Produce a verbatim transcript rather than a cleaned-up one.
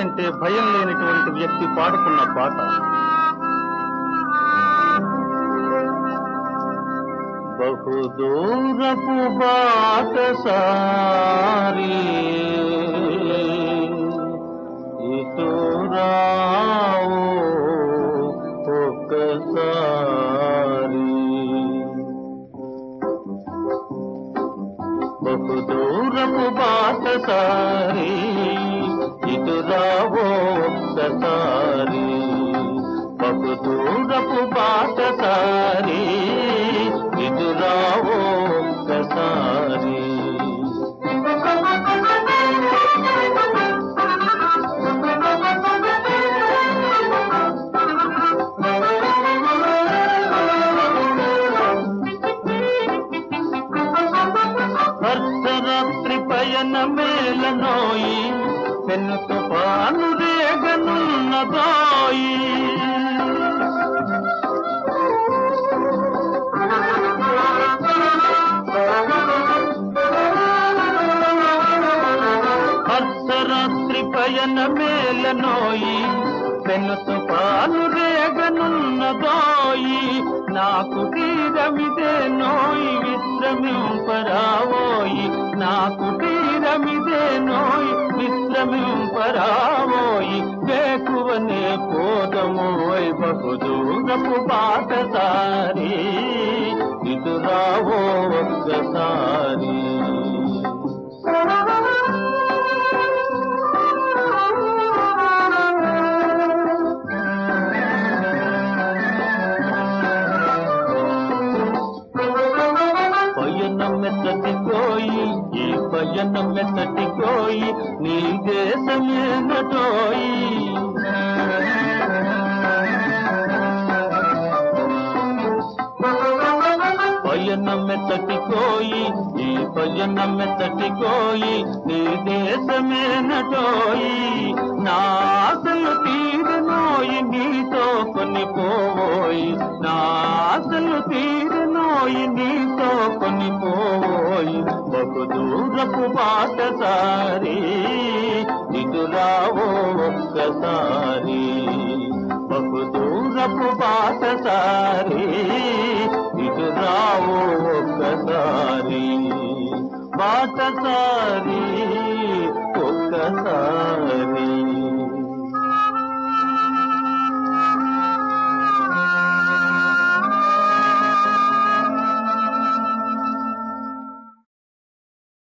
అంటే భయం లేనటువంటి వ్యక్తి పాడుకున్న పాట. బహుదూరపు బాటసారి ఇటు రావో ఒక్కసారి. బహుదూరపు బాటసారి ఇటు రావో ఒక్కసారి. బహుదూరపు బాటసారి ఇటు రావో ఒక్కసారి. అర్ధరాత్రి పయన మేలనోయి పెన్ను తుఫాను రేగనున్నదోయి. అర్ధరాత్రి పయన మేలనోయి పెన్ను తుఫాను రేగనున్నదోయి. నాకు తీరమిదే నోయి విశ్రమింపరావోయి. నాకు తీరమిదే నోయి విశ్రమింపరావోయి. వేకువనే పోదమోయ్ బహుదూరపు బాటసారి ఇటు రావో ఒక్కసారి. పయనం మెత్తటికోయి ఈ పయనం మెత్తటికోయి నీ దేశమేనటోయి. పయనం మెత్తటికోయి ఈ పయనం మెత్తటికోయి నీ దేశమేనటోయి. నా ఆశలు తీరనోయి నీతో కొనిపోయి. నా ఆశలు తీరనోయి నీతో కొనిపోయి. బహుదూరపు బాటసారి ఇటు రావో ఒక్కసారి. బహుదూరపు బాటసారి ఇటు రావో ఒక్కసారి. బాటసారి ఒక్కసారి.